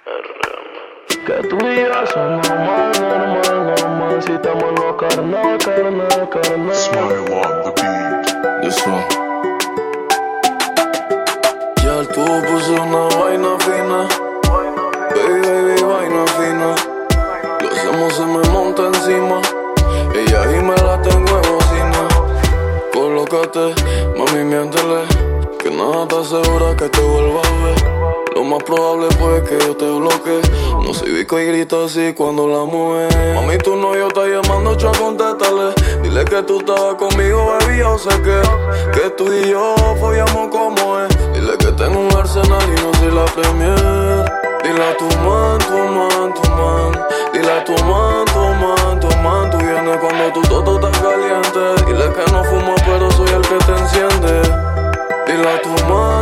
Que tú y yo somos normal. Si estamos en lo carnal. Smile on the beat. This one. Ya el tubo puso una vaina fina. Baby, vaina fina. Lo hacemos, se me monta encima. Ella y me la tengo en bocina. Colócate, mami, miéntele. Que nada te asegura que te vuelva a ver. Lo más probable puede que yo te bloquee. No soy bico y grito así cuando la mueve. Mami, tu novio está llamando, ya contéstale. Dile que tú estabas conmigo, baby, yo sé que tú y yo follamos como es. Dile que tengo un arsenal y no soy la premier. Dile a tu man. Dile a tu man. Tú vienes cuando tu toto está caliente. Dile que no fumo, pero soy el que te enciende. Dile a tu man.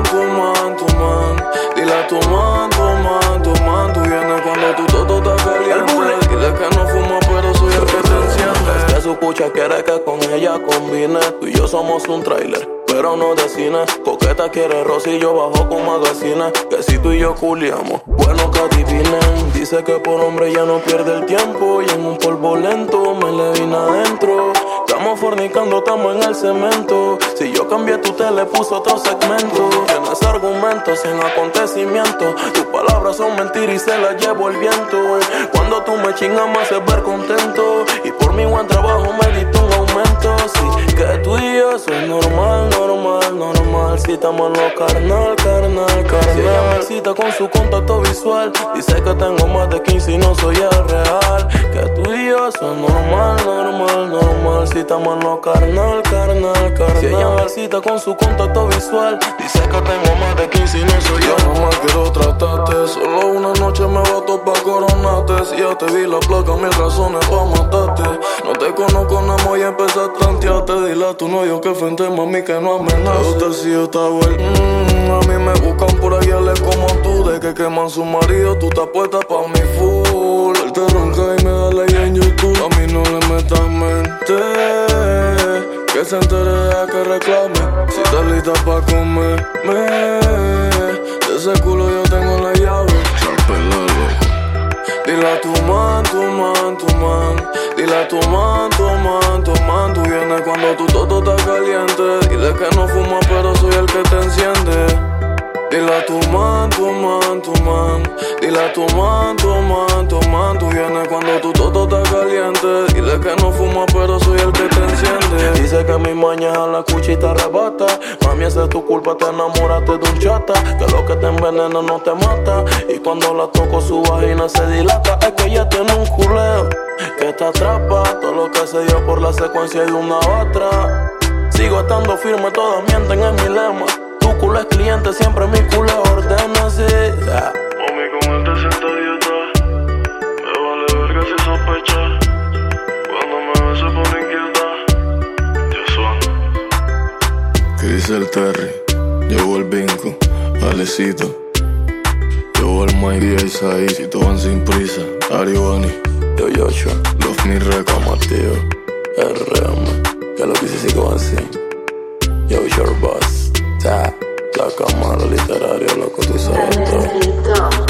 Dile a tu man. Tú vienes cuando tu toto está caliente. Dile que no fumo, pero soy el que te enciende. Es que su cucha quiere que con ella combine. Tú y yo somos un trailer, pero no de cine. Coqueta quiere Rosillo bajo con magazine. Que si tú y yo culiamos, bueno que adivinen. Dice que por hombre ya no pierde el tiempo. Y en un polvo lento me le vine adentro. Estamos fornicando, estamos en el cemento. Si yo cambié, tú te le puso otro segmento. Tienes argumentos sin acontecimiento. Tus palabras son mentiras y se las llevo el viento. Cuando tú me chingas me haces ver contento. Y por mi buen trabajo me diste un aumento. Sí, que tú y yo soy normal. Si estamos en lo carnal. Si ella me excita con su contacto visual, dice que tengo más de 15 y no soy el real. Que tú y yo soy normal. Si estamos en lo carnal. Si ella me excita con su contacto visual, dice que tengo más de 15 y no soy yo. No más quiero tratarte, solo una noche me bato pa' coronarte. Si ya te vi la placa, mil razones pa' matarte. No te conozco, nada y empecé a trantearte. Dile a tu novio que frente mami que no amenace. Usted sí está bueno. A mí me buscan por ahí, él es como tú. De que queman su marido, tú estás puesta pa' mi full. Él te ronca y me da like en YouTube. A mí no le metas mente, que se entere a que reclame. Si estás lista pa' comerme, de ese culo yo tengo la llave. Dile a tu man. Dile a tu man. Tú vienes cuando tu toto está caliente. Dile que no fumo, pero soy el que te enciende. Dile a tu man. Dile a tu man. Tú vienes cuando tu toto está caliente. Dile que no fumo, pero soy el que te enciende. Dice que mi maña a la cuchita arrebata. Mami, esa es tu culpa, te enamoraste de un chata. Que lo que te envenena no te mata. Y cuando la toco su vagina se dilata. Es que ella tiene un culeo que te atrapa. Todo lo que se dio por la secuencia de una otra. Sigo estando firme, todas mienten en mi lema. Tu culo es cliente, siempre mi culo ordena, sí. Yeah. Mami, con él te siento idiota. Me vale verga si sospecha. Cuando me ves se pone inquieta. Yo soy. ¿Qué dice el Terry? Llevo el Vinco, Alecito. Llevo el Mike y Isaí. Si todos van sin prisa, Ariwani. Yo Joshua, los mi recama, tío. RM, que lo que se sigo así. Yo your boss. La cámara literaria, loco, tú sabes todo.